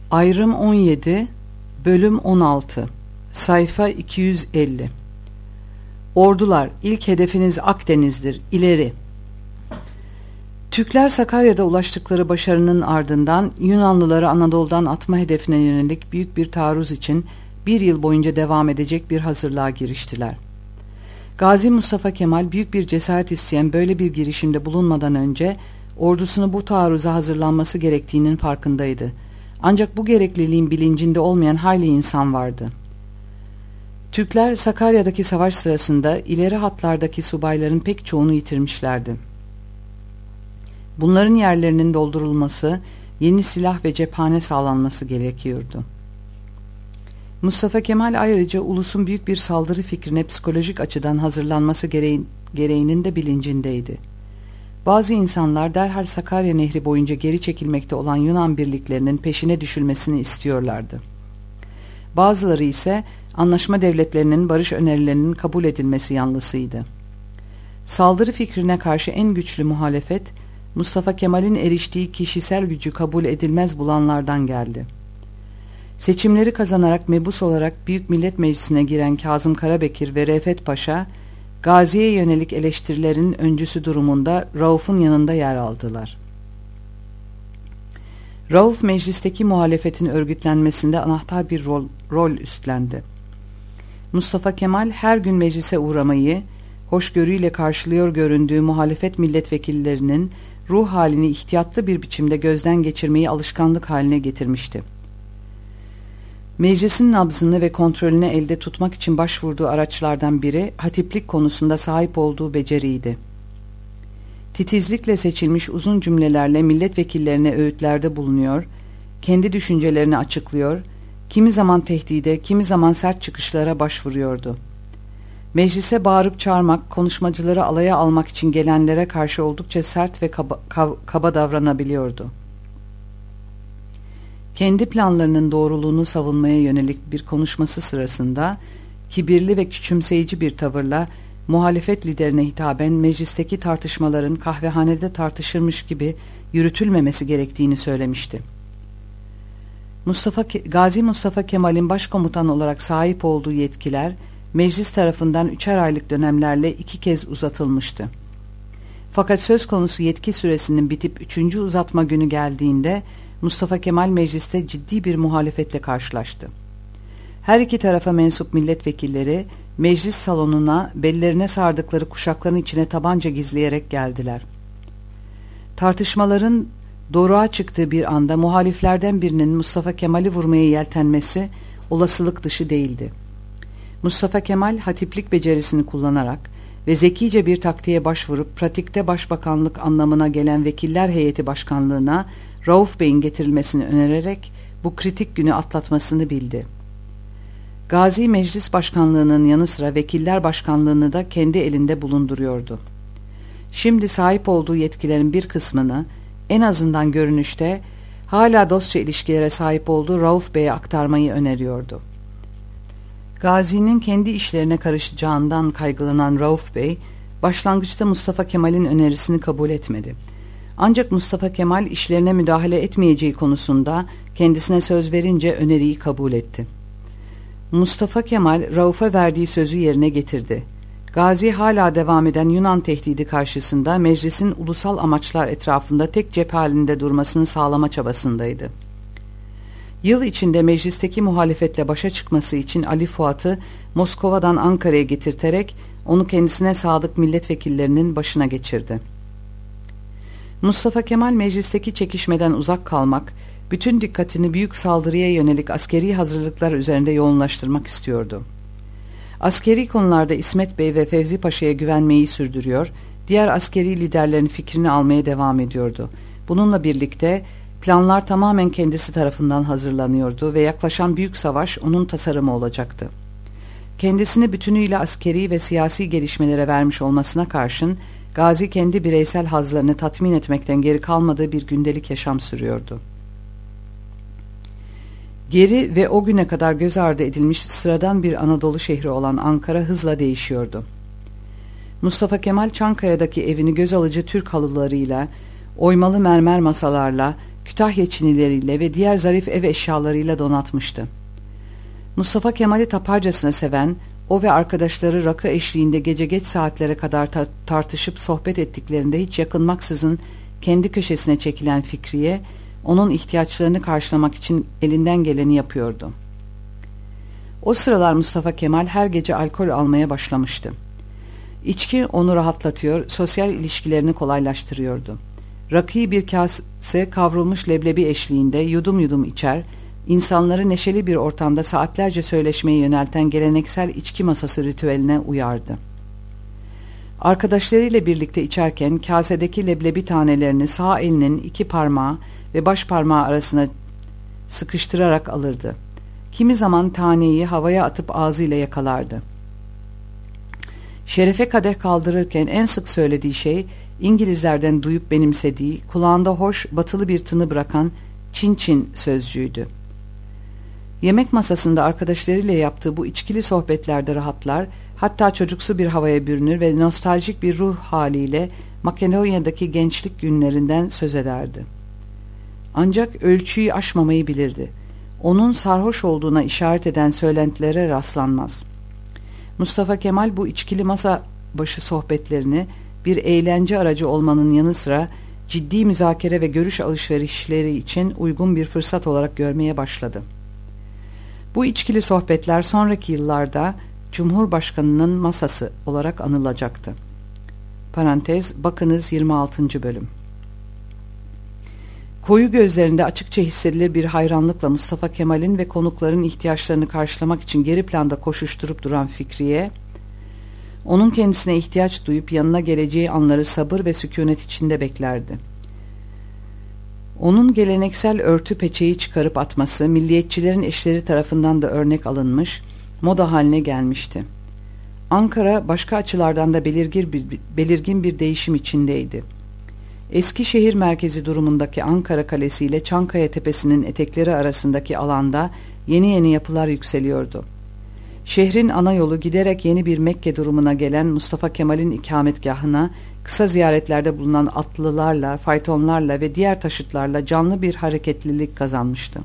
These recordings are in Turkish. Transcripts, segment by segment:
Ayrım 17, bölüm 16, sayfa 250. Ordular, ilk hedefiniz Akdeniz'dir, ileri. Türkler Sakarya'da ulaştıkları başarının ardından Yunanlıları Anadolu'dan atma hedefine yönelik büyük bir taarruz için bir yıl boyunca devam edecek bir hazırlığa giriştiler. Gazi Mustafa Kemal büyük bir cesaret isteyen böyle bir girişimde bulunmadan önce ordusunu bu taarruza hazırlanması gerektiğinin farkındaydı. Ancak bu gerekliliğin bilincinde olmayan hayli insan vardı. Türkler Sakarya'daki savaş sırasında ileri hatlardaki subayların pek çoğunu yitirmişlerdi. Bunların yerlerinin doldurulması, yeni silah ve cephane sağlanması gerekiyordu. Mustafa Kemal ayrıca ulusun büyük bir saldırı fikrine psikolojik açıdan hazırlanması gereğinin de bilincindeydi. Bazı insanlar derhal Sakarya Nehri boyunca geri çekilmekte olan Yunan birliklerinin peşine düşülmesini istiyorlardı. Bazıları ise anlaşma devletlerinin barış önerilerinin kabul edilmesi yanlısıydı. Saldırı fikrine karşı en güçlü muhalefet, Mustafa Kemal'in eriştiği kişisel gücü kabul edilmez bulanlardan geldi. Seçimleri kazanarak mebus olarak Büyük Millet Meclisi'ne giren Kazım Karabekir ve Refet Paşa, Gazi'ye yönelik eleştirilerin öncüsü durumunda Rauf'un yanında yer aldılar. Rauf, meclisteki muhalefetin örgütlenmesinde anahtar bir rol üstlendi. Mustafa Kemal her gün meclise uğramayı, hoşgörüyle karşılıyor göründüğü muhalefet milletvekillerinin ruh halini ihtiyatlı bir biçimde gözden geçirmeyi alışkanlık haline getirmişti. Meclisin nabzını ve kontrolünü elde tutmak için başvurduğu araçlardan biri hatiplik konusunda sahip olduğu beceriydi. Titizlikle seçilmiş uzun cümlelerle milletvekillerine öğütlerde bulunuyor, kendi düşüncelerini açıklıyor, kimi zaman tehdide, kimi zaman sert çıkışlara başvuruyordu. Meclise bağırıp çağırmak, konuşmacıları alaya almak için gelenlere karşı oldukça sert ve kaba davranabiliyordu. Kendi planlarının doğruluğunu savunmaya yönelik bir konuşması sırasında kibirli ve küçümseyici bir tavırla muhalefet liderine hitaben meclisteki tartışmaların kahvehanede tartışılmış gibi yürütülmemesi gerektiğini söylemişti. Gazi Mustafa Kemal'in başkomutan olarak sahip olduğu yetkiler meclis tarafından 3'er aylık dönemlerle 2 kez uzatılmıştı. Fakat söz konusu yetki süresinin bitip 3. uzatma günü geldiğinde Mustafa Kemal mecliste ciddi bir muhalefetle karşılaştı. Her iki tarafa mensup milletvekilleri meclis salonuna bellerine sardıkları kuşakların içine tabanca gizleyerek geldiler. Tartışmaların doruğa çıktığı bir anda muhaliflerden birinin Mustafa Kemal'i vurmaya yeltenmesi olasılık dışı değildi. Mustafa Kemal hatiplik becerisini kullanarak ve zekice bir taktiğe başvurup pratikte başbakanlık anlamına gelen vekiller heyeti başkanlığına Rauf Bey'in getirilmesini önererek bu kritik günü atlatmasını bildi. Gazi Meclis Başkanlığı'nın yanı sıra Vekiller Başkanlığı'nı da kendi elinde bulunduruyordu. Şimdi sahip olduğu yetkilerin bir kısmını en azından görünüşte hala dostça ilişkilere sahip olduğu Rauf Bey'e aktarmayı öneriyordu. Gazi'nin kendi işlerine karışacağından kaygılanan Rauf Bey, başlangıçta Mustafa Kemal'in önerisini kabul etmedi. Ancak Mustafa Kemal işlerine müdahale etmeyeceği konusunda kendisine söz verince öneriyi kabul etti. Mustafa Kemal Rauf'a verdiği sözü yerine getirdi. Gazi hala devam eden Yunan tehdidi karşısında meclisin ulusal amaçlar etrafında tek cephe halinde durmasını sağlama çabasındaydı. Yıl içinde meclisteki muhalefetle başa çıkması için Ali Fuat'ı Moskova'dan Ankara'ya getirterek onu kendisine sadık milletvekillerinin başına geçirdi. Mustafa Kemal meclisteki çekişmeden uzak kalmak, bütün dikkatini büyük saldırıya yönelik askeri hazırlıklar üzerinde yoğunlaştırmak istiyordu. Askeri konularda İsmet Bey ve Fevzi Paşa'ya güvenmeyi sürdürüyor, diğer askeri liderlerin fikrini almaya devam ediyordu. Bununla birlikte planlar tamamen kendisi tarafından hazırlanıyordu ve yaklaşan büyük savaş onun tasarımı olacaktı. Kendisini bütünüyle askeri ve siyasi gelişmelere vermiş olmasına karşın, Gazi kendi bireysel hazlarını tatmin etmekten geri kalmadığı bir gündelik yaşam sürüyordu. Geri ve o güne kadar göz ardı edilmiş sıradan bir Anadolu şehri olan Ankara hızla değişiyordu. Mustafa Kemal Çankaya'daki evini göz alıcı Türk halılarıyla, oymalı mermer masalarla, Kütahya çinileriyle ve diğer zarif ev eşyalarıyla donatmıştı. Mustafa Kemal'i taparcasına seven, o ve arkadaşları rakı eşliğinde gece geç saatlere kadar tartışıp sohbet ettiklerinde hiç yakınmaksızın kendi köşesine çekilen Fikriye, onun ihtiyaçlarını karşılamak için elinden geleni yapıyordu. O sıralar Mustafa Kemal her gece alkol almaya başlamıştı. İçki onu rahatlatıyor, sosyal ilişkilerini kolaylaştırıyordu. Rakıyı bir kase kavrulmuş leblebi eşliğinde yudum yudum içer, insanları neşeli bir ortamda saatlerce söyleşmeye yönelten geleneksel içki masası ritüeline uyardı. Arkadaşlarıyla birlikte içerken kasedeki leblebi tanelerini sağ elinin iki parmağı ve baş parmağı arasına sıkıştırarak alırdı. Kimi zaman taneyi havaya atıp ağzıyla yakalardı. Şerefe kadeh kaldırırken en sık söylediği şey, İngilizlerden duyup benimsediği, kulağında hoş, batılı bir tını bırakan Çin Çin sözcüğüydü. Yemek masasında arkadaşlarıyla yaptığı bu içkili sohbetlerde rahatlar, hatta çocuksu bir havaya bürünür ve nostaljik bir ruh haliyle Makedonya'daki gençlik günlerinden söz ederdi. Ancak ölçüyü aşmamayı bilirdi. Onun sarhoş olduğuna işaret eden söylentilere rastlanmaz. Mustafa Kemal bu içkili masa başı sohbetlerini bir eğlence aracı olmanın yanı sıra ciddi müzakere ve görüş alışverişleri için uygun bir fırsat olarak görmeye başladı. Bu içkili sohbetler sonraki yıllarda Cumhurbaşkanı'nın masası olarak anılacaktı. Parantez, bakınız 26. bölüm. Koyu gözlerinde açıkça hissedilir bir hayranlıkla Mustafa Kemal'in ve konukların ihtiyaçlarını karşılamak için geri planda koşuşturup duran Fikriye, onun kendisine ihtiyaç duyup yanına geleceği anları sabır ve sükûnet içinde beklerdi. Onun geleneksel örtü peçeyi çıkarıp atması, milliyetçilerin eşleri tarafından da örnek alınmış, moda haline gelmişti. Ankara başka açılardan da belirgin bir değişim içindeydi. Eski şehir merkezi durumundaki Ankara Kalesi ile Çankaya Tepesi'nin etekleri arasındaki alanda yeni yeni yapılar yükseliyordu. Şehrin ana yolu giderek yeni bir Mekke durumuna gelen Mustafa Kemal'in ikametgahına kısa ziyaretlerde bulunan atlılarla, faytonlarla ve diğer taşıtlarla canlı bir hareketlilik kazanmıştı.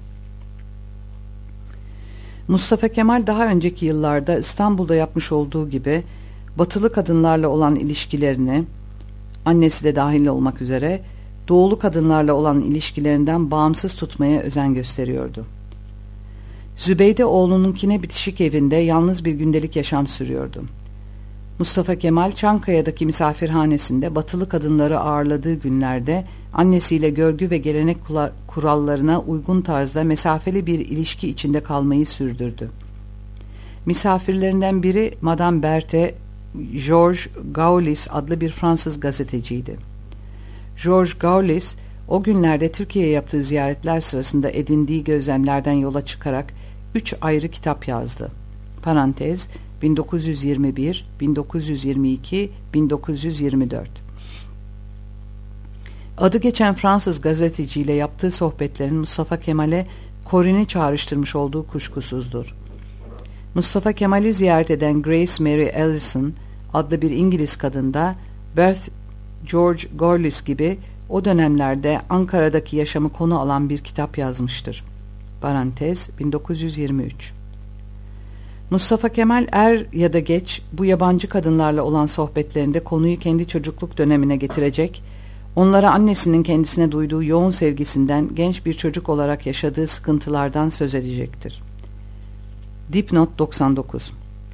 Mustafa Kemal daha önceki yıllarda İstanbul'da yapmış olduğu gibi batılı kadınlarla olan ilişkilerini, annesi de dahil olmak üzere, doğulu kadınlarla olan ilişkilerinden bağımsız tutmaya özen gösteriyordu. Zübeyde oğlununkine bitişik evinde yalnız bir gündelik yaşam sürüyordu. Mustafa Kemal Çankaya'daki misafirhanesinde batılı kadınları ağırladığı günlerde annesiyle görgü ve gelenek kurallarına uygun tarzda mesafeli bir ilişki içinde kalmayı sürdürdü. Misafirlerinden biri Madame Berthe, Georges Gaulis adlı bir Fransız gazeteciydi. Georges Gaulis, o günlerde Türkiye'ye yaptığı ziyaretler sırasında edindiği gözlemlerden yola çıkarak 3 ayrı kitap yazdı. Parantez 1921, 1922, 1924. Adı geçen Fransız gazeteciyle yaptığı sohbetlerin Mustafa Kemal'e Corinne'i çağrıştırmış olduğu kuşkusuzdur. Mustafa Kemal'i ziyaret eden Grace Mary Ellison adlı bir İngiliz kadın da Berthe George Gaulis gibi o dönemlerde Ankara'daki yaşamı konu alan bir kitap yazmıştır. Parantez 1923. Mustafa Kemal er ya da geç bu yabancı kadınlarla olan sohbetlerinde konuyu kendi çocukluk dönemine getirecek, onlara annesinin kendisine duyduğu yoğun sevgisinden genç bir çocuk olarak yaşadığı sıkıntılardan söz edecektir. Dipnot 99.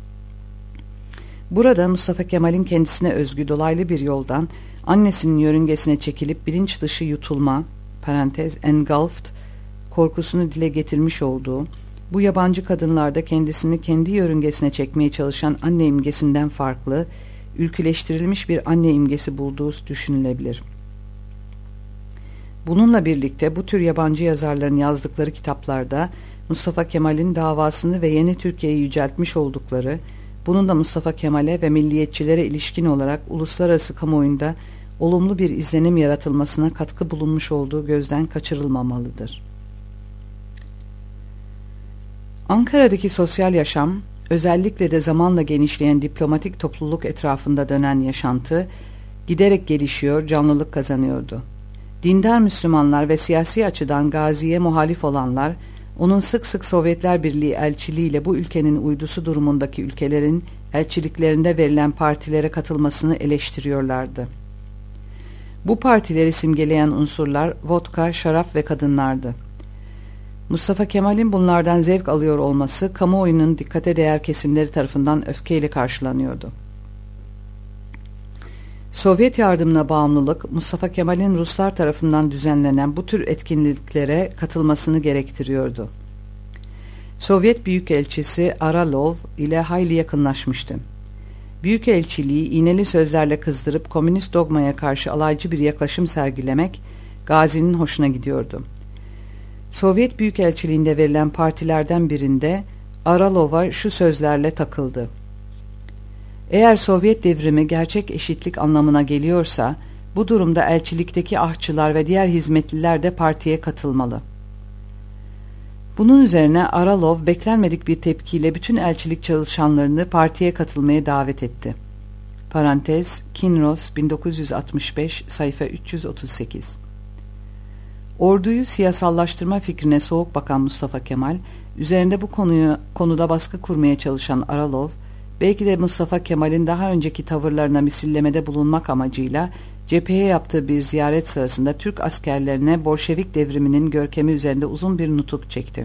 Burada Mustafa Kemal'in kendisine özgü dolaylı bir yoldan annesinin yörüngesine çekilip bilinç dışı yutulma, parantez engulfed, korkusunu dile getirmiş olduğu, bu yabancı kadınlarda kendisini kendi yörüngesine çekmeye çalışan anne imgesinden farklı, ülküleştirilmiş bir anne imgesi bulduğu düşünülebilir. Bununla birlikte bu tür yabancı yazarların yazdıkları kitaplarda Mustafa Kemal'in davasını ve yeni Türkiye'yi yüceltmiş oldukları, bunun da Mustafa Kemal'e ve milliyetçilere ilişkin olarak uluslararası kamuoyunda olumlu bir izlenim yaratılmasına katkı bulunmuş olduğu gözden kaçırılmamalıdır. Ankara'daki sosyal yaşam, özellikle de zamanla genişleyen diplomatik topluluk etrafında dönen yaşantı, giderek gelişiyor, canlılık kazanıyordu. Dindar Müslümanlar ve siyasi açıdan Gazi'ye muhalif olanlar, onun sık sık Sovyetler Birliği elçiliğiyle bu ülkenin uydusu durumundaki ülkelerin elçiliklerinde verilen partilere katılmasını eleştiriyorlardı. Bu partileri simgeleyen unsurlar vodka, şarap ve kadınlardı. Mustafa Kemal'in bunlardan zevk alıyor olması kamuoyunun dikkate değer kesimleri tarafından öfkeyle karşılanıyordu. Sovyet yardımına bağımlılık, Mustafa Kemal'in Ruslar tarafından düzenlenen bu tür etkinliklere katılmasını gerektiriyordu. Sovyet Büyükelçisi Aralov ile hayli yakınlaşmıştı. Büyükelçiliği iğneli sözlerle kızdırıp komünist dogmaya karşı alaycı bir yaklaşım sergilemek Gazi'nin hoşuna gidiyordu. Sovyet Büyükelçiliğinde verilen partilerden birinde Aralov'a şu sözlerle takıldı: "Eğer Sovyet devrimi gerçek eşitlik anlamına geliyorsa, bu durumda elçilikteki ahçılar ve diğer hizmetliler de partiye katılmalı." Bunun üzerine Aralov beklenmedik bir tepkiyle bütün elçilik çalışanlarını partiye katılmaya davet etti. Parantez, Kinross 1965 sayfa 338. Orduyu siyasallaştırma fikrine soğuk bakan Mustafa Kemal, üzerinde bu konuda baskı kurmaya çalışan Aralov, belki de Mustafa Kemal'in daha önceki tavırlarına misillemede bulunmak amacıyla cepheye yaptığı bir ziyaret sırasında Türk askerlerine Bolşevik devriminin görkemi üzerinde uzun bir nutuk çekti.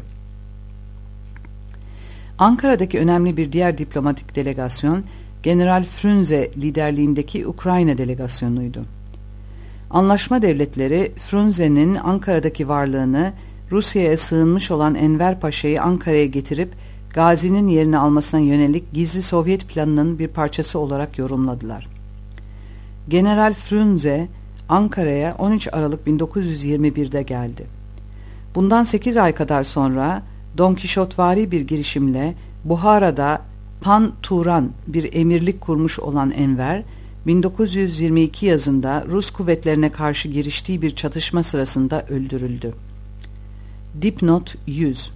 Ankara'daki önemli bir diğer diplomatik delegasyon, General Frunze liderliğindeki Ukrayna delegasyonuydu. Anlaşma devletleri, Frunze'nin Ankara'daki varlığını, Rusya'ya sığınmış olan Enver Paşa'yı Ankara'ya getirip Gazi'nin yerini almasına yönelik gizli Sovyet planının bir parçası olarak yorumladılar. General Frunze, Ankara'ya 13 Aralık 1921'de geldi. Bundan 8 ay kadar sonra Don Kişotvari bir girişimle Buhara'da Pan Turan bir emirlik kurmuş olan Enver, 1922 yazında Rus kuvvetlerine karşı giriştiği bir çatışma sırasında öldürüldü. Dipnot 100.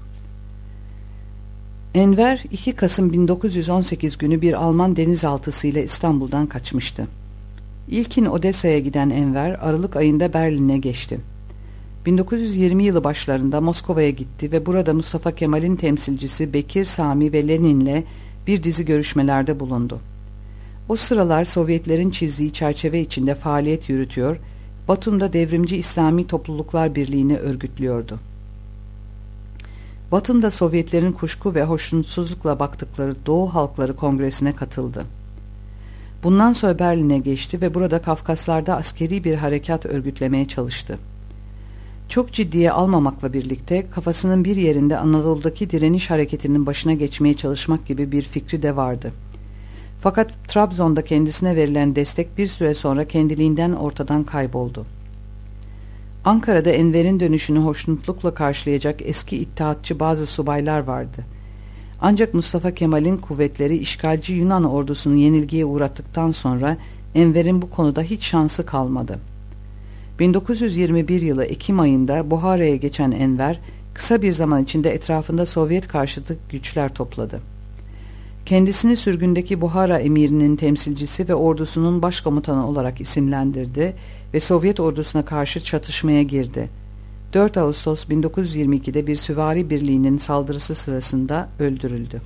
Enver 2 Kasım 1918 günü bir Alman denizaltısıyla İstanbul'dan kaçmıştı. İlkin Odessa'ya giden Enver Aralık ayında Berlin'e geçti. 1920 yılı başlarında Moskova'ya gitti ve burada Mustafa Kemal'in temsilcisi Bekir Sami ve Lenin'le bir dizi görüşmelerde bulundu. O sıralar Sovyetlerin çizdiği çerçeve içinde faaliyet yürütüyor, Batum'da Devrimci İslami Topluluklar Birliği'ni örgütlüyordu. Batum'da Sovyetlerin kuşku ve hoşnutsuzlukla baktıkları Doğu Halkları Kongresi'ne katıldı. Bundan sonra Berlin'e geçti ve burada Kafkaslar'da askeri bir harekat örgütlemeye çalıştı. Çok ciddiye almamakla birlikte kafasının bir yerinde Anadolu'daki direniş hareketinin başına geçmeye çalışmak gibi bir fikri de vardı. Fakat Trabzon'da kendisine verilen destek bir süre sonra kendiliğinden ortadan kayboldu. Ankara'da Enver'in dönüşünü hoşnutlukla karşılayacak eski İttihatçı bazı subaylar vardı. Ancak Mustafa Kemal'in kuvvetleri işgalci Yunan ordusunu yenilgiye uğrattıktan sonra Enver'in bu konuda hiç şansı kalmadı. 1921 yılı Ekim ayında Buhara'ya geçen Enver, kısa bir zaman içinde etrafında Sovyet karşıtı güçler topladı. Kendisini sürgündeki Buhara emirinin temsilcisi ve ordusunun başkomutanı olarak isimlendirdi ve Sovyet ordusuna karşı çatışmaya girdi. 4 Ağustos 1922'de bir süvari birliğinin saldırısı sırasında öldürüldü.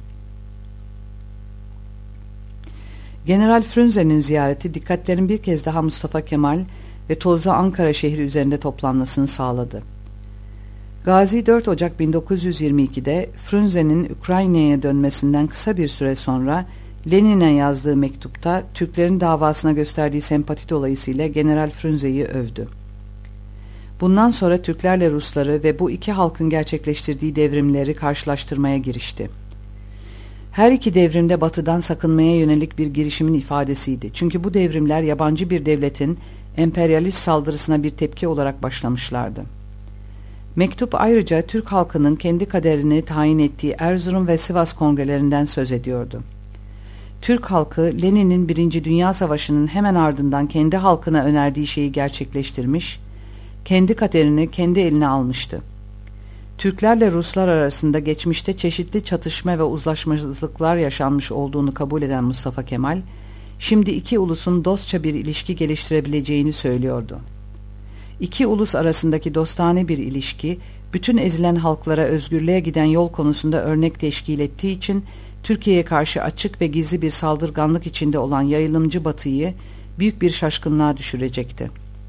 General Frunze'nin ziyareti dikkatlerin bir kez daha Mustafa Kemal ve tozlu Ankara şehri üzerinde toplanmasını sağladı. Gazi 4 Ocak 1922'de Frunze'nin Ukrayna'ya dönmesinden kısa bir süre sonra Lenin'e yazdığı mektupta Türklerin davasına gösterdiği sempati dolayısıyla General Frunze'yi övdü. Bundan sonra Türklerle Rusları ve bu iki halkın gerçekleştirdiği devrimleri karşılaştırmaya girişti. Her iki devrimde Batı'dan sakınmaya yönelik bir girişimin ifadesiydi. Çünkü bu devrimler yabancı bir devletin emperyalist saldırısına bir tepki olarak başlamışlardı. Mektup ayrıca Türk halkının kendi kaderini tayin ettiği Erzurum ve Sivas kongrelerinden söz ediyordu. Türk halkı Lenin'in 1. Dünya Savaşı'nın hemen ardından kendi halkına önerdiği şeyi gerçekleştirmiş, kendi kaderini kendi eline almıştı. Türklerle Ruslar arasında geçmişte çeşitli çatışma ve uzlaşmazlıklar yaşanmış olduğunu kabul eden Mustafa Kemal, şimdi iki ulusun dostça bir ilişki geliştirebileceğini söylüyordu. İki ulus arasındaki dostane bir ilişki, bütün ezilen halklara özgürlüğe giden yol konusunda örnek teşkil ettiği için Türkiye'ye karşı açık ve gizli bir saldırganlık içinde olan yayılımcı Batı'yı büyük bir şaşkınlığa düşürecekti.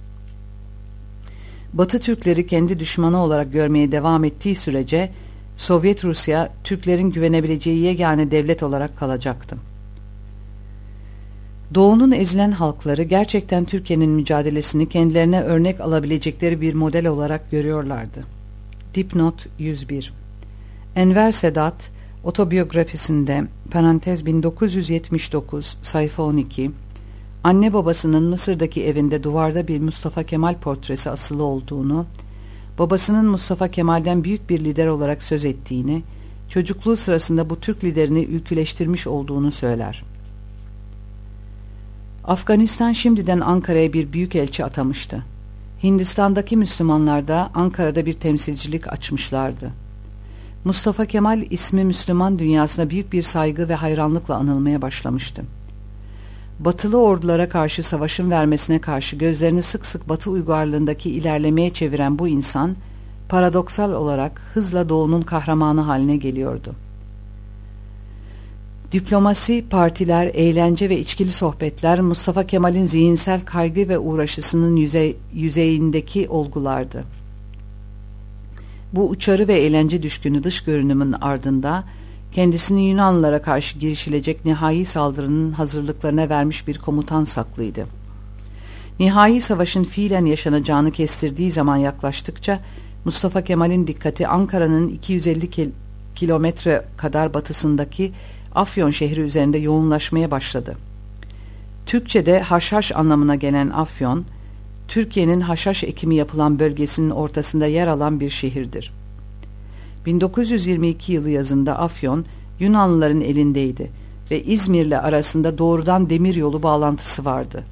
Batı Türkleri kendi düşmanı olarak görmeye devam ettiği sürece Sovyet Rusya Türklerin güvenebileceği yegane devlet olarak kalacaktı. Doğu'nun ezilen halkları gerçekten Türkiye'nin mücadelesini kendilerine örnek alabilecekleri bir model olarak görüyorlardı. Dipnot 101. Enver Sedat otobiyografisinde parantez 1979 sayfa 12 anne babasının Mısır'daki evinde duvarda bir Mustafa Kemal portresi asılı olduğunu, babasının Mustafa Kemal'den büyük bir lider olarak söz ettiğini, çocukluğu sırasında bu Türk liderini ülküleştirmiş olduğunu söyler. Afganistan şimdiden Ankara'ya bir büyükelçi atamıştı. Hindistan'daki Müslümanlar da Ankara'da bir temsilcilik açmışlardı. Mustafa Kemal ismi Müslüman dünyasına büyük bir saygı ve hayranlıkla anılmaya başlamıştı. Batılı ordulara karşı savaşın vermesine karşı gözlerini sık sık Batı uygarlığındaki ilerlemeye çeviren bu insan, paradoksal olarak hızla Doğu'nun kahramanı haline geliyordu. Diplomasi, partiler, eğlence ve içkili sohbetler Mustafa Kemal'in zihinsel kaygı ve uğraşısının yüzeyindeki olgulardı. Bu uçarı ve eğlence düşkünü dış görünümün ardında kendisini Yunanlılara karşı girişilecek nihai saldırının hazırlıklarına vermiş bir komutan saklıydı. Nihai savaşın fiilen yaşanacağını kestirdiği zaman yaklaştıkça Mustafa Kemal'in dikkati Ankara'nın 250 kilometre kadar batısındaki Afyon şehri üzerinde yoğunlaşmaya başladı. Türkçe'de haşhaş anlamına gelen Afyon, Türkiye'nin haşhaş ekimi yapılan bölgesinin ortasında yer alan bir şehirdir. 1922 yılı yazında Afyon, Yunanlıların elindeydi ve İzmir'le arasında doğrudan demiryolu bağlantısı vardı.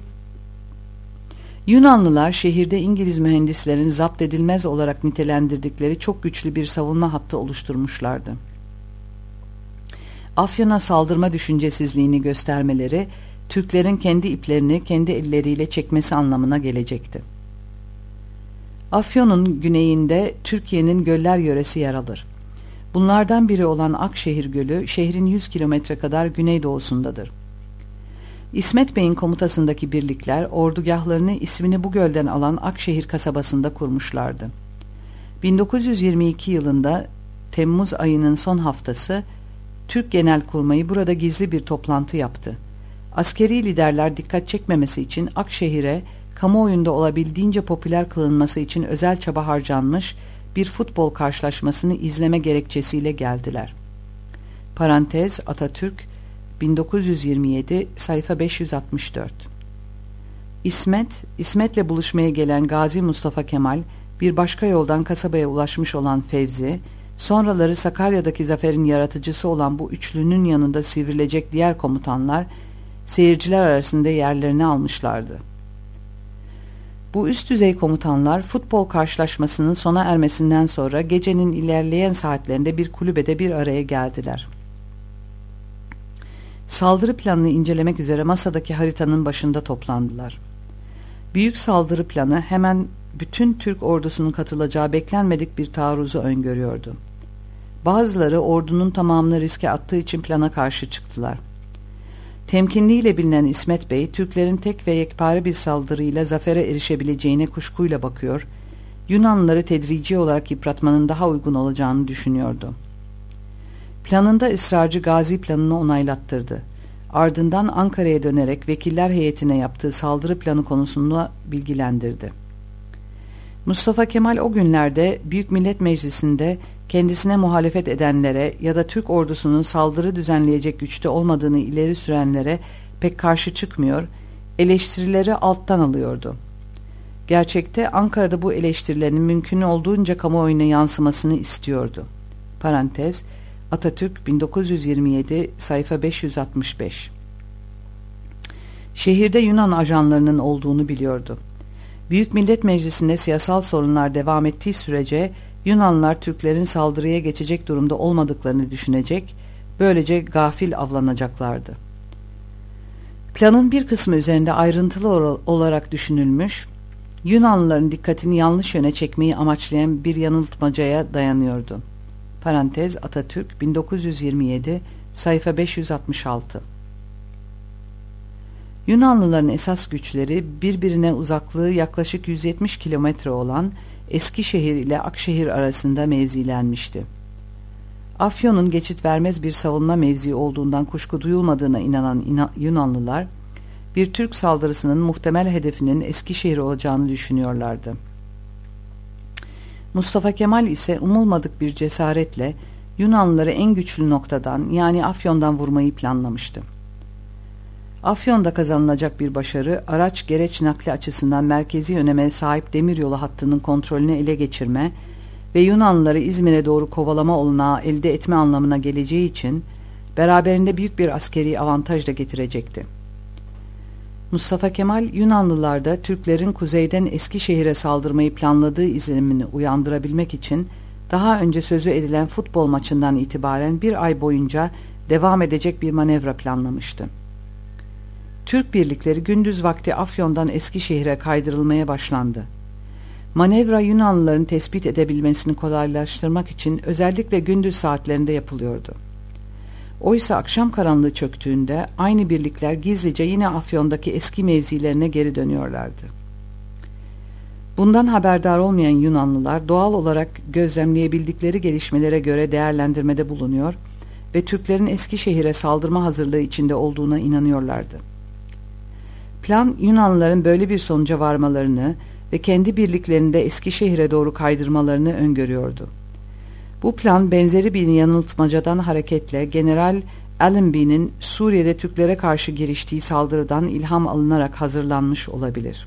Yunanlılar şehirde İngiliz mühendislerin zapt edilmez olarak nitelendirdikleri çok güçlü bir savunma hattı oluşturmuşlardı. Afyon'a saldırma düşüncesizliğini göstermeleri, Türklerin kendi iplerini kendi elleriyle çekmesi anlamına gelecekti. Afyon'un güneyinde Türkiye'nin göller yöresi yer alır. Bunlardan biri olan Akşehir Gölü, şehrin 100 kilometre kadar güneydoğusundadır. İsmet Bey'in komutasındaki birlikler, ordugahlarını ismini bu gölden alan Akşehir kasabasında kurmuşlardı. 1922 yılında Temmuz ayının son haftası, Türk Genelkurmayı burada gizli bir toplantı yaptı. Askeri liderler dikkat çekmemesi için Akşehir'e kamuoyunda olabildiğince popüler kılınması için özel çaba harcanmış bir futbol karşılaşmasını izleme gerekçesiyle geldiler. Parantez Atatürk 1927 sayfa 564. İsmet'le buluşmaya gelen Gazi Mustafa Kemal, bir başka yoldan kasabaya ulaşmış olan Fevzi, sonraları Sakarya'daki zaferin yaratıcısı olan bu üçlünün yanında sivrilecek diğer komutanlar, seyirciler arasında yerlerini almışlardı. Bu üst düzey komutanlar futbol karşılaşmasının sona ermesinden sonra gecenin ilerleyen saatlerinde bir kulübede bir araya geldiler. Saldırı planını incelemek üzere masadaki haritanın başında toplandılar. Büyük saldırı planı hemen bütün Türk ordusunun katılacağı beklenmedik bir taarruzu öngörüyordu. Bazıları ordunun tamamını riske attığı için plana karşı çıktılar. Temkinliğiyle bilinen İsmet Bey, Türklerin tek ve yekpare bir saldırıyla zafere erişebileceğine kuşkuyla bakıyor, Yunanlıları tedrici olarak yıpratmanın daha uygun olacağını düşünüyordu. Planında ısrarcı Gazi planını onaylattırdı. Ardından Ankara'ya dönerek vekiller heyetine yaptığı saldırı planı konusunda bilgilendirdi. Mustafa Kemal o günlerde Büyük Millet Meclisi'nde kendisine muhalefet edenlere ya da Türk ordusunun saldırı düzenleyecek güçte olmadığını ileri sürenlere pek karşı çıkmıyor, eleştirileri alttan alıyordu. Gerçekte Ankara'da bu eleştirilerin mümkün olduğunca kamuoyuna yansımasını istiyordu. Parantez Atatürk 1927 sayfa 565. Şehirde Yunan ajanlarının olduğunu biliyordu. Büyük Millet Meclisi'nde siyasal sorunlar devam ettiği sürece Yunanlılar Türklerin saldırıya geçecek durumda olmadıklarını düşünecek, böylece gafil avlanacaklardı. Planın bir kısmı üzerinde ayrıntılı olarak düşünülmüş, Yunanlıların dikkatini yanlış yöne çekmeyi amaçlayan bir yanıltmacaya dayanıyordu. Parantez Atatürk 1927 sayfa 566. Yunanlıların esas güçleri birbirine uzaklığı yaklaşık 170 kilometre olan Eskişehir ile Akşehir arasında mevzilenmişti. Afyon'un geçit vermez bir savunma mevzii olduğundan kuşku duyulmadığına inanan Yunanlılar, bir Türk saldırısının muhtemel hedefinin Eskişehir olacağını düşünüyorlardı. Mustafa Kemal ise umulmadık bir cesaretle Yunanlıları en güçlü noktadan yani Afyon'dan vurmayı planlamıştı. Afyon'da kazanılacak bir başarı, araç gereç nakli açısından merkezi öneme sahip demiryolu hattının kontrolünü ele geçirme ve Yunanlıları İzmir'e doğru kovalama olanağı elde etme anlamına geleceği için beraberinde büyük bir askeri avantaj da getirecekti. Mustafa Kemal, Yunanlılarda Türklerin kuzeyden Eskişehir'e saldırmayı planladığı izlenimini uyandırabilmek için daha önce sözü edilen futbol maçından itibaren bir ay boyunca devam edecek bir manevra planlamıştı. Türk birlikleri gündüz vakti Afyon'dan Eskişehir'e kaydırılmaya başlandı. Manevra Yunanlıların tespit edebilmesini kolaylaştırmak için özellikle gündüz saatlerinde yapılıyordu. Oysa akşam karanlığı çöktüğünde aynı birlikler gizlice yine Afyon'daki eski mevzilerine geri dönüyorlardı. Bundan haberdar olmayan Yunanlılar doğal olarak gözlemleyebildikleri gelişmelere göre değerlendirmede bulunuyor ve Türklerin Eskişehir'e saldırma hazırlığı içinde olduğuna inanıyorlardı. Plan Yunanlıların böyle bir sonuca varmalarını ve kendi birliklerini de Eskişehir'e doğru kaydırmalarını öngörüyordu. Bu plan benzeri bir yanıltmacadan hareketle General Allenby'nin Suriye'de Türklere karşı giriştiği saldırıdan ilham alınarak hazırlanmış olabilir.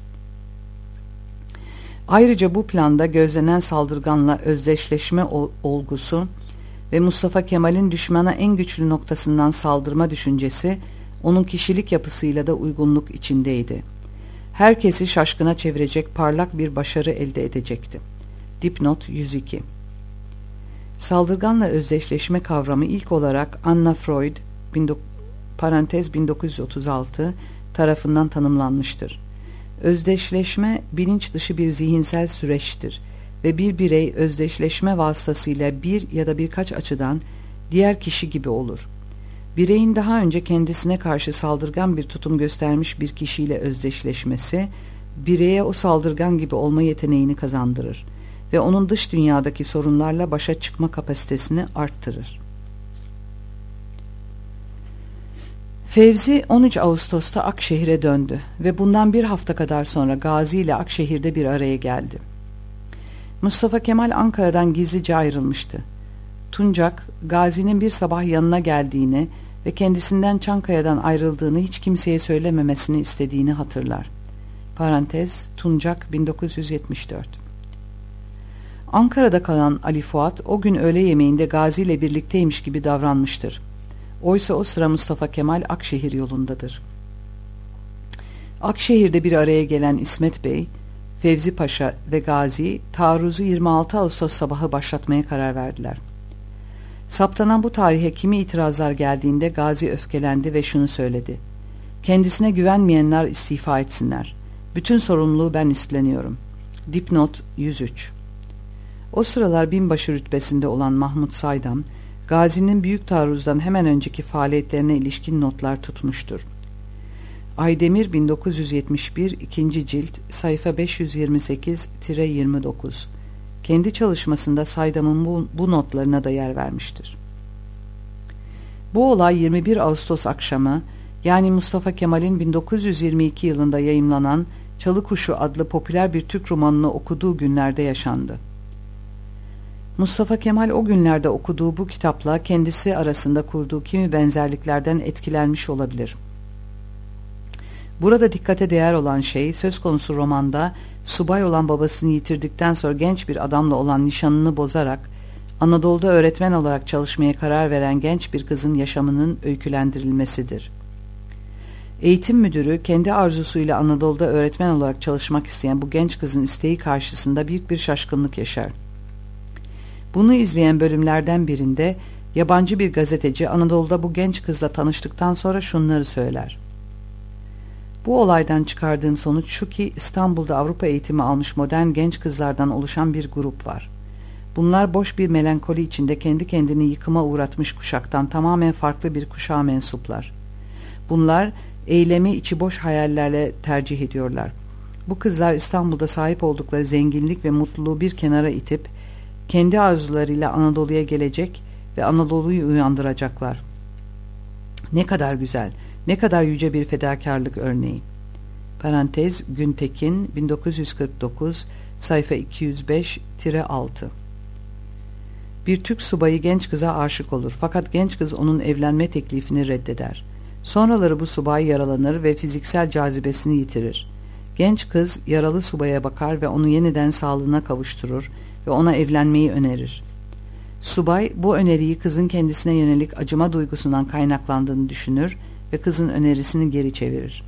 Ayrıca bu planda gözlenen saldırganla özdeşleşme olgusu ve Mustafa Kemal'in düşmana en güçlü noktasından saldırma düşüncesi onun kişilik yapısıyla da uygunluk içindeydi. Herkesi şaşkına çevirecek parlak bir başarı elde edecekti. Dipnot 102. Saldırganla özdeşleşme kavramı ilk olarak Anna Freud parantez 1936 tarafından tanımlanmıştır. Özdeşleşme bilinç dışı bir zihinsel süreçtir ve bir birey özdeşleşme vasıtasıyla bir ya da birkaç açıdan diğer kişi gibi olur. Bireyin daha önce kendisine karşı saldırgan bir tutum göstermiş bir kişiyle özdeşleşmesi, bireye o saldırgan gibi olma yeteneğini kazandırır ve onun dış dünyadaki sorunlarla başa çıkma kapasitesini arttırır. Fevzi 13 Ağustos'ta Akşehir'e döndü ve bundan bir hafta kadar sonra Gazi ile Akşehir'de bir araya geldi. Mustafa Kemal Ankara'dan gizlice ayrılmıştı. Tuncak, Gazi'nin bir sabah yanına geldiğini ve kendisinden Çankaya'dan ayrıldığını hiç kimseye söylememesini istediğini hatırlar. Parantez Tuncak 1974. Ankara'da kalan Ali Fuat o gün öğle yemeğinde Gazi ile birlikteymiş gibi davranmıştır. Oysa o sıra Mustafa Kemal Akşehir yolundadır. Akşehir'de bir araya gelen İsmet Bey, Fevzi Paşa ve Gazi taarruzu 26 Ağustos sabahı başlatmaya karar verdiler. Saptanan bu tarihe kimi itirazlar geldiğinde Gazi öfkelendi ve şunu söyledi: "Kendisine güvenmeyenler istifa etsinler. Bütün sorumluluğu ben üstleniyorum." Dipnot 103. O sıralar binbaşı rütbesinde olan Mahmut Saydam, Gazi'nin büyük taarruzdan hemen önceki faaliyetlerine ilişkin notlar tutmuştur. Aydemir 1971 2. cilt sayfa 528-29. Kendi çalışmasında Saydam'ın bu notlarına da yer vermiştir. Bu olay 21 Ağustos akşamı, yani Mustafa Kemal'in 1922 yılında yayımlanan Çalı Kuşu adlı popüler bir Türk romanını okuduğu günlerde yaşandı. Mustafa Kemal o günlerde okuduğu bu kitapla kendisi arasında kurduğu kimi benzerliklerden etkilenmiş olabilir. Burada dikkate değer olan şey, söz konusu romanda subay olan babasını yitirdikten sonra genç bir adamla olan nişanını bozarak Anadolu'da öğretmen olarak çalışmaya karar veren genç bir kızın yaşamının öykülendirilmesidir. Eğitim müdürü kendi arzusuyla Anadolu'da öğretmen olarak çalışmak isteyen bu genç kızın isteği karşısında büyük bir şaşkınlık yaşar. Bunu izleyen bölümlerden birinde yabancı bir gazeteci Anadolu'da bu genç kızla tanıştıktan sonra şunları söyler: Bu olaydan çıkardığım sonuç şu ki İstanbul'da Avrupa eğitimi almış modern genç kızlardan oluşan bir grup var. Bunlar boş bir melankoli içinde kendi kendini yıkıma uğratmış kuşaktan tamamen farklı bir kuşağa mensuplar. Bunlar eylemi içi boş hayallerle tercih ediyorlar. Bu kızlar İstanbul'da sahip oldukları zenginlik ve mutluluğu bir kenara itip kendi arzularıyla Anadolu'ya gelecek ve Anadolu'yu uyandıracaklar. Ne kadar güzel, ne kadar yüce bir fedakarlık örneği. Parantez Güntekin 1949 sayfa 205-6. Bir Türk subayı genç kıza aşık olur fakat genç kız onun evlenme teklifini reddeder. Sonraları bu subay yaralanır ve fiziksel cazibesini yitirir. Genç kız yaralı subaya bakar ve onu yeniden sağlığına kavuşturur ve ona evlenmeyi önerir. Subay bu öneriyi kızın kendisine yönelik acıma duygusundan kaynaklandığını düşünür ve kızın önerisini geri çevirir.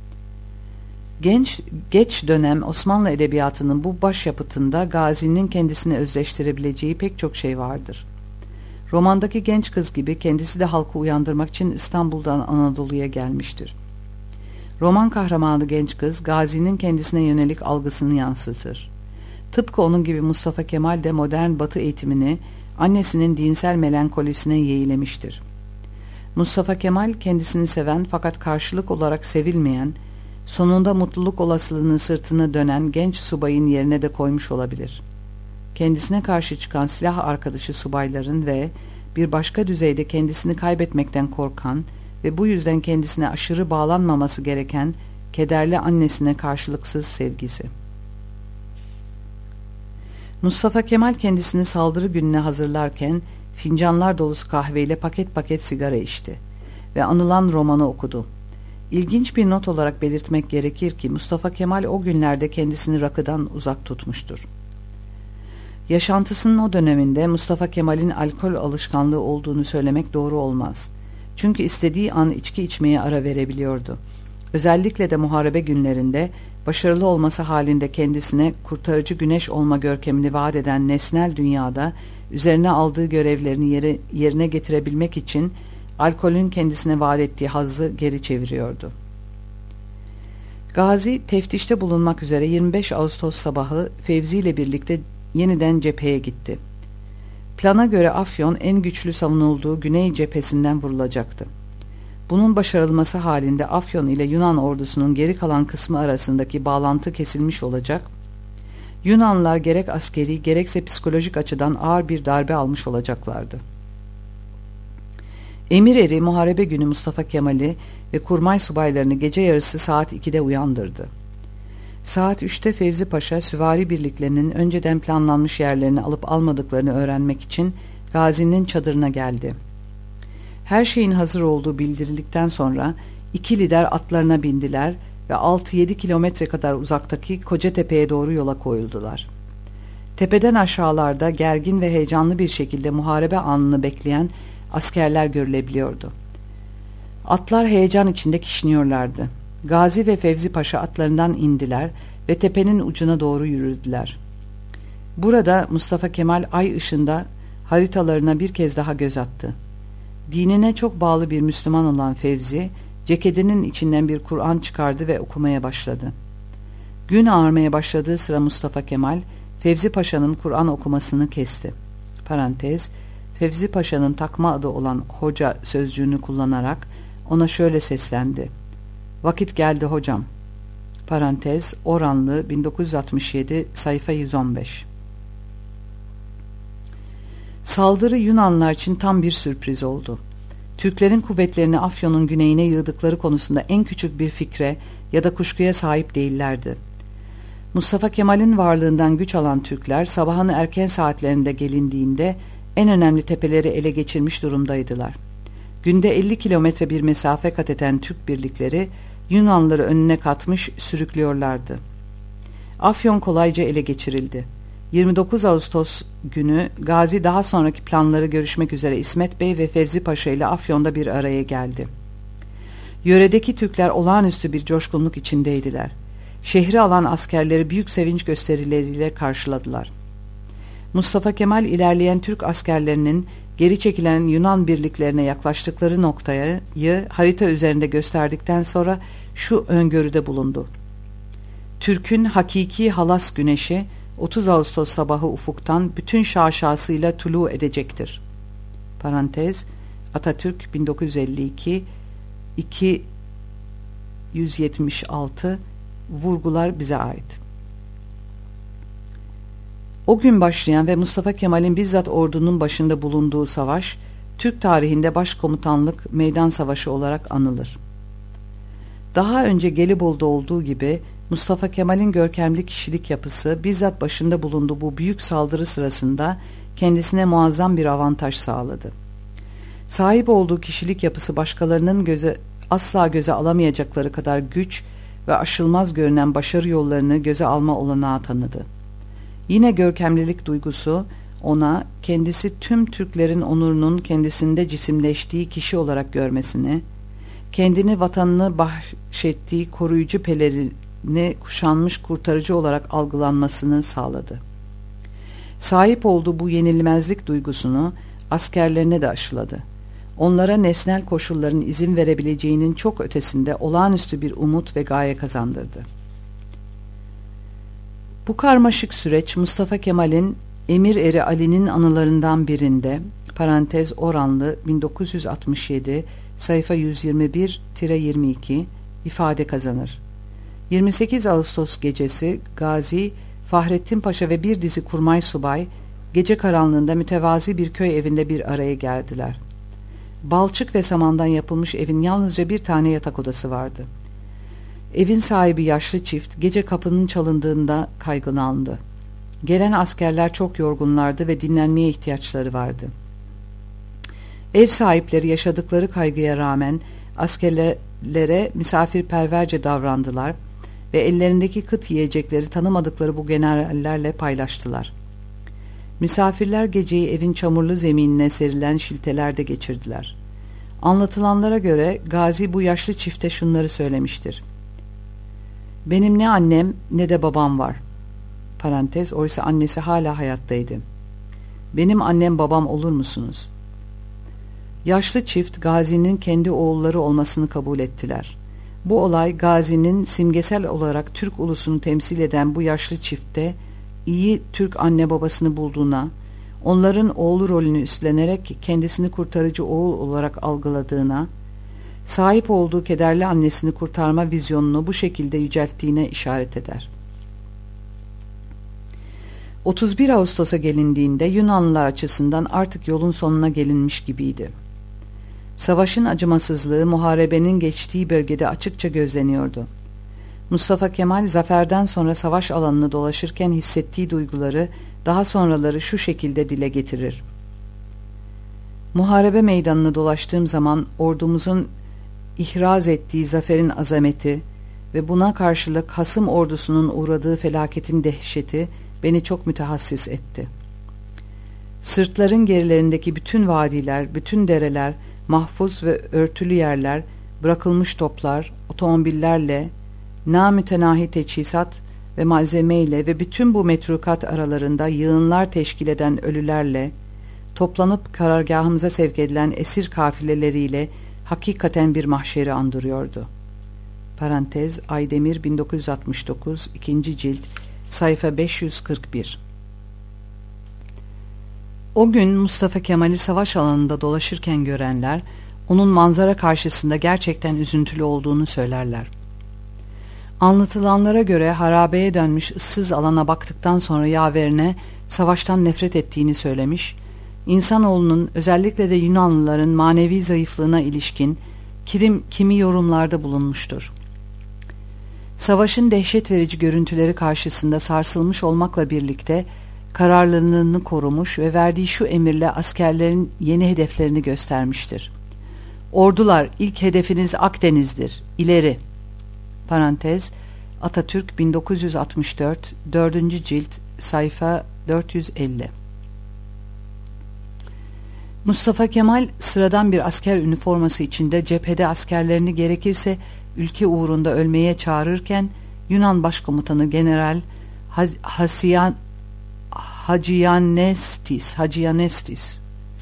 Geç dönem Osmanlı edebiyatının bu başyapıtında Gazi'nin kendisini özleştirebileceği pek çok şey vardır. Romandaki genç kız gibi kendisi de halkı uyandırmak için İstanbul'dan Anadolu'ya gelmiştir. Roman kahramanı genç kız Gazi'nin kendisine yönelik algısını yansıtır. Tıpkı onun gibi Mustafa Kemal de modern Batı eğitimini annesinin dinsel melankolisine yeğlemiştir. Mustafa Kemal kendisini seven fakat karşılık olarak sevilmeyen, sonunda mutluluk olasılığının sırtını dönen genç subayın yerine de koymuş olabilir. Kendisine karşı çıkan silah arkadaşı subayların ve bir başka düzeyde kendisini kaybetmekten korkan ve bu yüzden kendisine aşırı bağlanmaması gereken kederli annesine karşılıksız sevgisi. Mustafa Kemal kendisini saldırı gününe hazırlarken fincanlar dolusu kahveyle paket paket sigara içti ve anılan romanı okudu. İlginç bir not olarak belirtmek gerekir ki Mustafa Kemal o günlerde kendisini rakıdan uzak tutmuştur. Yaşantısının o döneminde Mustafa Kemal'in alkol alışkanlığı olduğunu söylemek doğru olmaz. Çünkü istediği an içki içmeye ara verebiliyordu. Özellikle de muharebe günlerinde başarılı olması halinde kendisine kurtarıcı güneş olma görkemini vaat eden nesnel dünyada üzerine aldığı görevlerini yerine getirebilmek için alkolün kendisine vaat ettiği hazzı geri çeviriyordu. Gazi teftişte bulunmak üzere 25 Ağustos sabahı Fevzi ile birlikte yeniden cepheye gitti. Plana göre Afyon en güçlü savunulduğu güney cephesinden vurulacaktı. Bunun başarılması halinde Afyon ile Yunan ordusunun geri kalan kısmı arasındaki bağlantı kesilmiş olacak, Yunanlılar gerek askeri gerekse psikolojik açıdan ağır bir darbe almış olacaklardı. Emir eri muharebe günü Mustafa Kemal'i ve kurmay subaylarını gece yarısı saat 2'de uyandırdı. Saat 3'te Fevzi Paşa süvari birliklerinin önceden planlanmış yerlerini alıp almadıklarını öğrenmek için Gazi'nin çadırına geldi. Her şeyin hazır olduğu bildirildikten sonra iki lider atlarına bindiler ve 6-7 kilometre kadar uzaktaki Kocatepe'ye doğru yola koyuldular. Tepeden aşağılarda gergin ve heyecanlı bir şekilde muharebe anını bekleyen askerler görülebiliyordu. Atlar heyecan içinde kişniyorlardı. Gazi ve Fevzi Paşa atlarından indiler ve tepenin ucuna doğru yürüdüler. Burada Mustafa Kemal ay ışığında haritalarına bir kez daha göz attı. Dinine çok bağlı bir Müslüman olan Fevzi, ceketinin içinden bir Kur'an çıkardı ve okumaya başladı. Gün ağarmaya başladığı sıra Mustafa Kemal, Fevzi Paşa'nın Kur'an okumasını kesti. Parantez, Fevzi Paşa'nın takma adı olan hoca sözcüğünü kullanarak ona şöyle seslendi. Vakit geldi hocam. Parantez, Oranlı 1967 sayfa 115. Saldırı Yunanlılar için tam bir sürpriz oldu. Türklerin kuvvetlerini Afyon'un güneyine yığdıkları konusunda en küçük bir fikre ya da kuşkuya sahip değillerdi. Mustafa Kemal'in varlığından güç alan Türkler sabahın erken saatlerinde gelindiğinde en önemli tepeleri ele geçirmiş durumdaydılar. Günde 50 kilometre bir mesafe kat eden Türk birlikleri Yunanlıları önüne katmış sürüklüyorlardı. Afyon kolayca ele geçirildi. 29 Ağustos günü Gazi daha sonraki planları görüşmek üzere İsmet Bey ve Fevzi Paşa ile Afyon'da bir araya geldi. Yöredeki Türkler olağanüstü bir coşkunluk içindeydiler. Şehri alan askerleri büyük sevinç gösterileriyle karşıladılar. Mustafa Kemal ilerleyen Türk askerlerinin geri çekilen Yunan birliklerine yaklaştıkları noktayı harita üzerinde gösterdikten sonra şu öngörüde bulundu. Türk'ün hakiki halas güneşi 30 Ağustos sabahı ufuktan bütün şaşasıyla tulu edecektir. Parantez, Atatürk 1952 276 vurgular bize ait. O gün başlayan ve Mustafa Kemal'in bizzat ordunun başında bulunduğu savaş, Türk tarihinde başkomutanlık meydan savaşı olarak anılır. Daha önce Gelibolu'da olduğu gibi Mustafa Kemal'in görkemli kişilik yapısı bizzat başında bulunduğu bu büyük saldırı sırasında kendisine muazzam bir avantaj sağladı. Sahip olduğu kişilik yapısı başkalarının asla göze alamayacakları kadar güç ve aşılmaz görünen başarı yollarını göze alma olanağı tanıdı. Yine görkemlilik duygusu ona kendisi tüm Türklerin onurunun kendisinde cisimleştiği kişi olarak görmesini, kendini vatanını bahşettiği koruyucu pelerini kuşanmış kurtarıcı olarak algılanmasını sağladı. Sahip olduğu bu yenilmezlik duygusunu askerlerine de aşıladı. Onlara nesnel koşulların izin verebileceğinin çok ötesinde olağanüstü bir umut ve gaye kazandırdı. Bu karmaşık süreç Mustafa Kemal'in Emir Eri Ali'nin anılarından birinde, parantez Oranlı 1967 sayfa 121-22 ifade kazanır. 28 Ağustos gecesi Gazi, Fahrettin Paşa ve bir dizi kurmay subay gece karanlığında mütevazi bir köy evinde bir araya geldiler. Balçık ve samandan yapılmış evin yalnızca bir tane yatak odası vardı. Evin sahibi yaşlı çift gece kapının çalındığında kaygılandı. Gelen askerler çok yorgunlardı ve dinlenmeye ihtiyaçları vardı. Ev sahipleri yaşadıkları kaygıya rağmen askerlere misafirperverce davrandılar ve ellerindeki kıt yiyecekleri tanımadıkları bu generallerle paylaştılar. Misafirler geceyi evin çamurlu zeminine serilen şiltelerde geçirdiler. Anlatılanlara göre Gazi bu yaşlı çifte şunları söylemiştir. Benim ne annem ne de babam var. Parantez, oysa annesi hala hayattaydı. Benim annem babam olur musunuz? Yaşlı çift Gazi'nin kendi oğulları olmasını kabul ettiler. Bu olay Gazi'nin simgesel olarak Türk ulusunu temsil eden bu yaşlı çiftte iyi Türk anne babasını bulduğuna, onların oğlu rolünü üstlenerek kendisini kurtarıcı oğul olarak algıladığına, sahip olduğu kederli annesini kurtarma vizyonunu bu şekilde yücelttiğine işaret eder. 31 Ağustos'a gelindiğinde Yunanlılar açısından artık yolun sonuna gelinmiş gibiydi. Savaşın acımasızlığı muharebenin geçtiği bölgede açıkça gözleniyordu. Mustafa Kemal zaferden sonra savaş alanını dolaşırken hissettiği duyguları daha sonraları şu şekilde dile getirir. Muharebe meydanını dolaştığım zaman ordumuzun ihraz ettiği zaferin azameti ve buna karşılık hasım ordusunun uğradığı felaketin dehşeti beni çok mütehassis etti. Sırtların gerilerindeki bütün vadiler, bütün dereler, mahfuz ve örtülü yerler, bırakılmış toplar, otomobillerle, namütenahi teçhizat ve malzemeyle ve bütün bu metrukat aralarında yığınlar teşkil eden ölülerle, toplanıp karargahımıza sevk edilen esir kafileleriyle hakikaten bir mahşeri andırıyordu. Parantez Aydemir 1969 2. cilt sayfa 541. O gün Mustafa Kemal'i savaş alanında dolaşırken görenler, onun manzara karşısında gerçekten üzüntülü olduğunu söylerler. Anlatılanlara göre harabeye dönmüş ıssız alana baktıktan sonra yaverine savaştan nefret ettiğini söylemiş, İnsanoğlunun özellikle de Yunanlıların manevi zayıflığına ilişkin kimi yorumlarda bulunmuştur. Savaşın dehşet verici görüntüleri karşısında sarsılmış olmakla birlikte kararlılığını korumuş ve verdiği şu emirle askerlerin yeni hedeflerini göstermiştir. Ordular, ilk hedefiniz Akdeniz'dir. İleri. Parantez Atatürk 1964 4. cilt sayfa 450. Mustafa Kemal sıradan bir asker üniforması içinde cephede askerlerini gerekirse ülke uğrunda ölmeye çağırırken Yunan Başkomutanı General Hagianestis.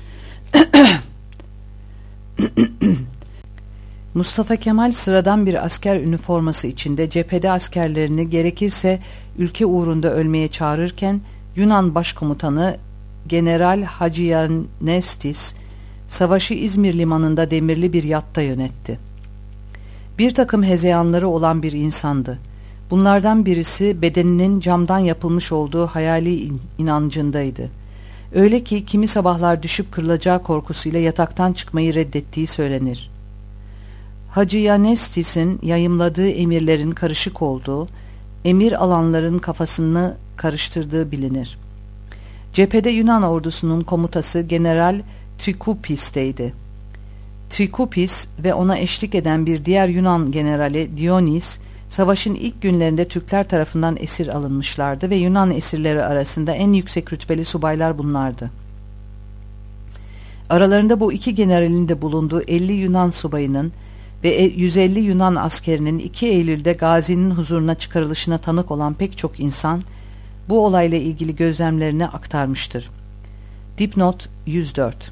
Mustafa Kemal sıradan bir asker üniforması içinde cephede askerlerini gerekirse ülke uğrunda ölmeye çağırırken Yunan Başkomutanı General Hagianestis savaşı İzmir limanında demirli bir yatta yönetti. Bir takım hezeyanları olan bir insandı. Bunlardan birisi bedeninin camdan yapılmış olduğu hayali inancındaydı. Öyle ki kimi sabahlar düşüp kırılacağı korkusuyla yataktan çıkmayı reddettiği söylenir. Hagianestis'in yayımladığı emirlerin karışık olduğu, emir alanların kafasını karıştırdığı bilinir. Cephede Yunan ordusunun komutası General Trikouppis'teydi. Trikoupis ve ona eşlik eden bir diğer Yunan generali Dionis, savaşın ilk günlerinde Türkler tarafından esir alınmışlardı ve Yunan esirleri arasında en yüksek rütbeli subaylar bunlardı. Aralarında bu iki generalin de bulunduğu 50 Yunan subayının ve 150 Yunan askerinin 2 Eylül'de Gazi'nin huzuruna çıkarılışına tanık olan pek çok insan bu olayla ilgili gözlemlerini aktarmıştır. Dipnot 104.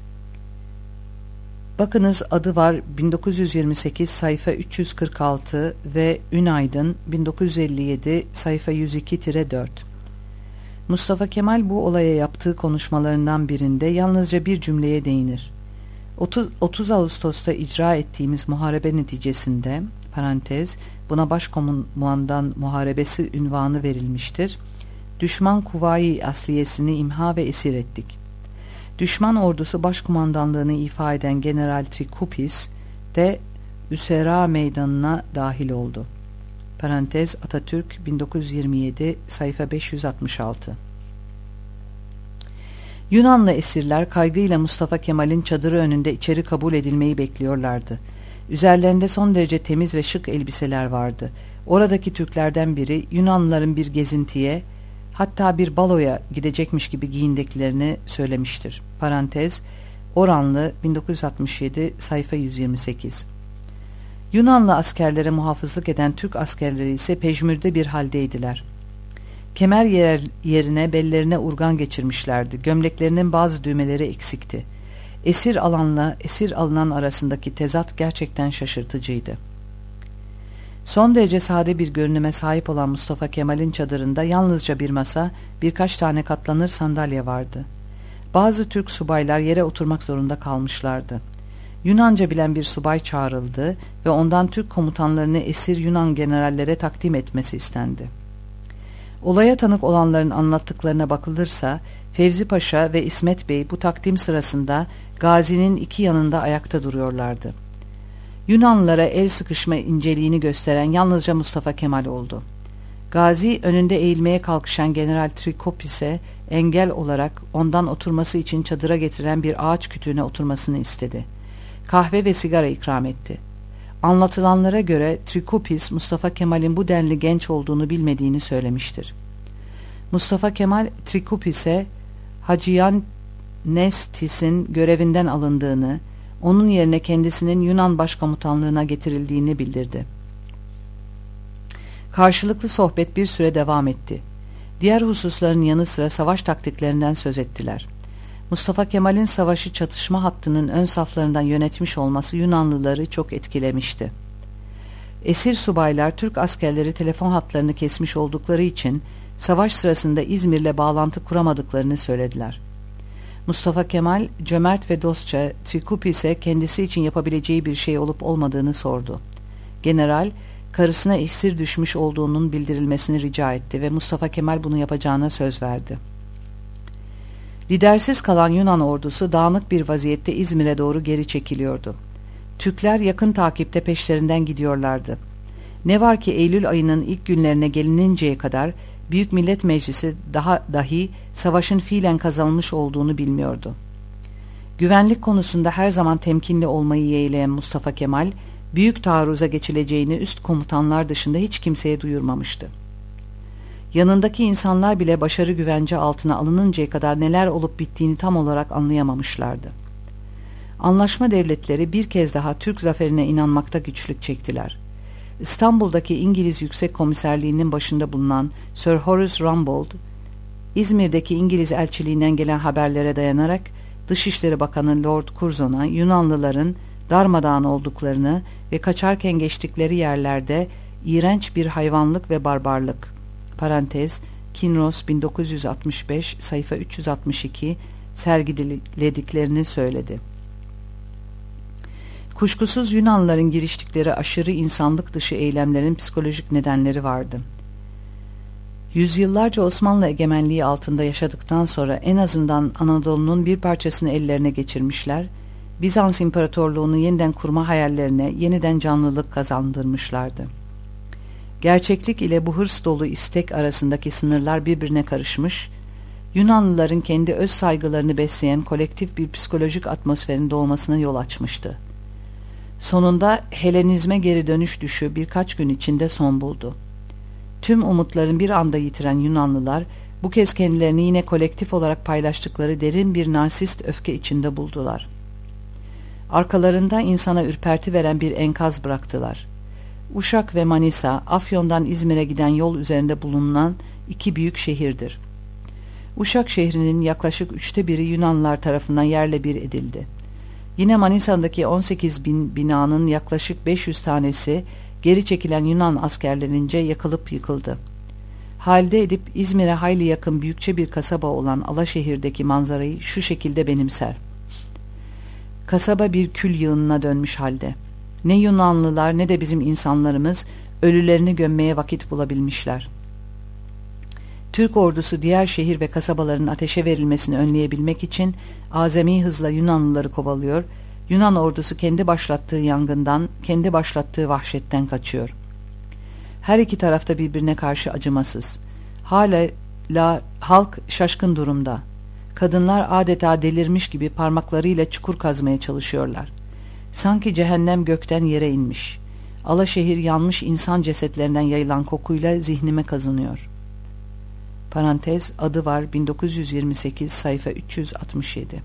Bakınız adı var 1928 sayfa 346 ve Ünaydın 1957 sayfa 102-4. Mustafa Kemal bu olaya yaptığı konuşmalarından birinde yalnızca bir cümleye değinir. 30 Ağustos'ta icra ettiğimiz muharebe neticesinde parantez buna Başkomutandan Muharebesi ünvanı verilmiştir. Düşman Kuvayi Asliyesini imha ve esir ettik. Düşman ordusu başkumandanlığını ifa eden General Trikoupis de Üsera Meydanı'na dahil oldu. Parantez Atatürk 1927 sayfa 566. Yunanlı esirler kaygıyla Mustafa Kemal'in çadırı önünde içeri kabul edilmeyi bekliyorlardı. Üzerlerinde son derece temiz ve şık elbiseler vardı. Oradaki Türklerden biri Yunanlıların bir gezintiye, hatta bir baloya gidecekmiş gibi giyindiklerini söylemiştir. Parantez Oranlı 1967 sayfa 128. Yunanlı askerlere muhafızlık eden Türk askerleri ise pejmürde bir haldeydiler. Kemer yerine bellerine urgan geçirmişlerdi. Gömleklerinin bazı düğmeleri eksikti. Esir alanla esir alınan arasındaki tezat gerçekten şaşırtıcıydı. Son derece sade bir görünüme sahip olan Mustafa Kemal'in çadırında yalnızca bir masa, birkaç tane katlanır sandalye vardı. Bazı Türk subaylar yere oturmak zorunda kalmışlardı. Yunanca bilen bir subay çağrıldı ve ondan Türk komutanlarını esir Yunan generallere takdim etmesi istendi. Olaya tanık olanların anlattıklarına bakılırsa, Fevzi Paşa ve İsmet Bey bu takdim sırasında Gazi'nin iki yanında ayakta duruyorlardı. Yunanlılara el sıkışma inceliğini gösteren yalnızca Mustafa Kemal oldu. Gazi önünde eğilmeye kalkışan General Trikoupis'e engel olarak ondan oturması için çadıra getiren bir ağaç kütüğüne oturmasını istedi. Kahve ve sigara ikram etti. Anlatılanlara göre Trikoupis Mustafa Kemal'in bu denli genç olduğunu bilmediğini söylemiştir. Mustafa Kemal Trikoupis'e Hagianestis'in görevinden alındığını, onun yerine kendisinin Yunan başkomutanlığına getirildiğini bildirdi. Karşılıklı sohbet bir süre devam etti. Diğer hususların yanı sıra savaş taktiklerinden söz ettiler. Mustafa Kemal'in savaşı çatışma hattının ön saflarından yönetmiş olması Yunanlıları çok etkilemişti. Esir subaylar Türk askerleri telefon hatlarını kesmiş oldukları için savaş sırasında İzmir'le bağlantı kuramadıklarını söylediler. Mustafa Kemal cömert ve dostça Trikoupis'e kendisi için yapabileceği bir şey olup olmadığını sordu. General karısına esir düşmüş olduğunun bildirilmesini rica etti ve Mustafa Kemal bunu yapacağına söz verdi. Lidersiz kalan Yunan ordusu dağınık bir vaziyette İzmir'e doğru geri çekiliyordu. Türkler yakın takipte peşlerinden gidiyorlardı. Ne var ki Eylül ayının ilk günlerine gelininceye kadar Büyük Millet Meclisi dahi savaşın fiilen kazanılmış olduğunu bilmiyordu. Güvenlik konusunda her zaman temkinli olmayı yeğleyen Mustafa Kemal, büyük taarruza geçileceğini üst komutanlar dışında hiç kimseye duyurmamıştı. Yanındaki insanlar bile başarı güvence altına alınıncaya kadar neler olup bittiğini tam olarak anlayamamışlardı. Anlaşma devletleri bir kez daha Türk zaferine inanmakta güçlük çektiler. İstanbul'daki İngiliz Yüksek Komiserliği'nin başında bulunan Sir Horace Rumbold, İzmir'deki İngiliz elçiliğinden gelen haberlere dayanarak Dışişleri Bakanı Lord Curzon'a Yunanlıların darmadağın olduklarını ve kaçarken geçtikleri yerlerde iğrenç bir hayvanlık ve barbarlık (parantez Kinross 1965 sayfa 362) sergilediklerini söyledi. Kuşkusuz Yunanlıların giriştikleri aşırı insanlık dışı eylemlerin psikolojik nedenleri vardı. Yüzyıllarca Osmanlı egemenliği altında yaşadıktan sonra en azından Anadolu'nun bir parçasını ellerine geçirmişler, Bizans İmparatorluğunu yeniden kurma hayallerine yeniden canlılık kazandırmışlardı. Gerçeklik ile bu hırs dolu istek arasındaki sınırlar birbirine karışmış, Yunanlıların kendi öz saygılarını besleyen kolektif bir psikolojik atmosferin doğmasına yol açmıştı. Sonunda Helenizme geri dönüş düşü birkaç gün içinde son buldu. Tüm umutların bir anda yitiren Yunanlılar bu kez kendilerini yine kolektif olarak paylaştıkları derin bir narsist öfke içinde buldular. Arkalarında insana ürperti veren bir enkaz bıraktılar. Uşak ve Manisa, Afyon'dan İzmir'e giden yol üzerinde bulunan iki büyük şehirdir. Uşak şehrinin yaklaşık 1/3 Yunanlılar tarafından yerle bir edildi. Yine Manisa'daki 18 bin binanın yaklaşık 500 tanesi geri çekilen Yunan askerlerince yakılıp yıkıldı. Halide Edip İzmir'e hayli yakın büyükçe bir kasaba olan Alaşehir'deki manzarayı şu şekilde benimser. Kasaba bir kül yığınına dönmüş halde. Ne Yunanlılar ne de bizim insanlarımız ölülerini gömmeye vakit bulabilmişler. Türk ordusu diğer şehir ve kasabaların ateşe verilmesini önleyebilmek için azami hızla Yunanlıları kovalıyor, Yunan ordusu kendi başlattığı yangından, kendi başlattığı vahşetten kaçıyor. Her iki tarafta birbirine karşı acımasız. Hala halk şaşkın durumda. Kadınlar adeta delirmiş gibi parmaklarıyla çukur kazmaya çalışıyorlar. Sanki cehennem gökten yere inmiş. Alaşehir yanmış insan cesetlerinden yayılan kokuyla zihnime kazınıyor. Parantez adı var 1928 sayfa 367.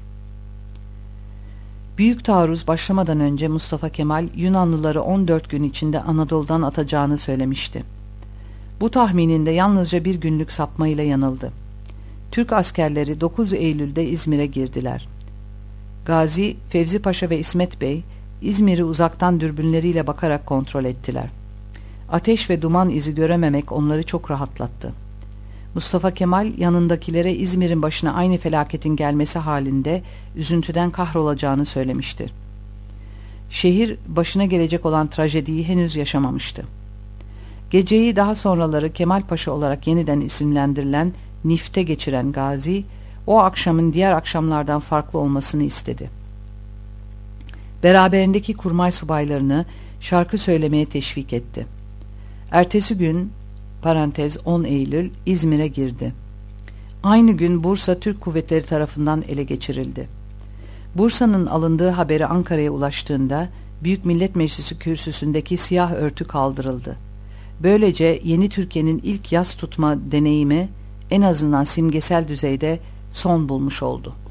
Büyük taarruz başlamadan önce Mustafa Kemal Yunanlıları 14 gün içinde Anadolu'dan atacağını söylemişti. Bu tahmininde yalnızca bir günlük sapmayla yanıldı. Türk askerleri 9 Eylül'de İzmir'e girdiler. Gazi, Fevzi Paşa ve İsmet Bey İzmir'i uzaktan dürbünleriyle bakarak kontrol ettiler. Ateş ve duman izi görememek onları çok rahatlattı. Mustafa Kemal yanındakilere İzmir'in başına aynı felaketin gelmesi halinde üzüntüden kahrolacağını söylemiştir. Şehir başına gelecek olan trajediyi henüz yaşamamıştı. Geceyi daha sonraları Kemal Paşa olarak yeniden isimlendirilen Nift'e geçiren Gazi, o akşamın diğer akşamlardan farklı olmasını istedi. Beraberindeki kurmay subaylarını şarkı söylemeye teşvik etti. Ertesi gün parantez 10 Eylül İzmir'e girdi. Aynı gün Bursa Türk kuvvetleri tarafından ele geçirildi. Bursa'nın alındığı haberi Ankara'ya ulaştığında Büyük Millet Meclisi kürsüsündeki siyah örtü kaldırıldı. Böylece yeni Türkiye'nin ilk yas tutma deneyimi en azından simgesel düzeyde son bulmuş oldu.